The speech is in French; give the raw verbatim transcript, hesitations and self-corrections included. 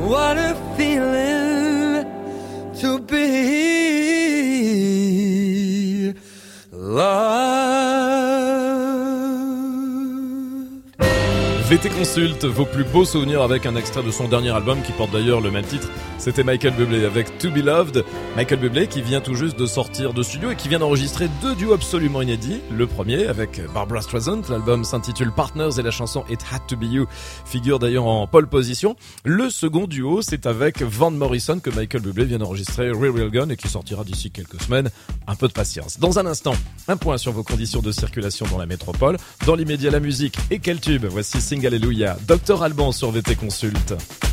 What a feeling to be loved. V T Consulte, vos plus beaux souvenirs avec un extrait de son dernier album qui porte d'ailleurs le même titre. C'était Michael Bublé avec To Be Loved. Michael Bublé qui vient tout juste de sortir de studio et qui vient d'enregistrer deux duos absolument inédits. Le premier avec Barbra Streisand, l'album s'intitule Partners et la chanson It Had To Be You figure d'ailleurs en pole position. Le second duo, c'est avec Van Morrison que Michael Bublé vient d'enregistrer Real Real Gone et qui sortira d'ici quelques semaines. Un peu de patience. Dans un instant, un point sur vos conditions de circulation dans la métropole. Dans l'immédiat, la musique et quel tube. Voici Sing Alléluia, docteur Alban sur V T Consulte.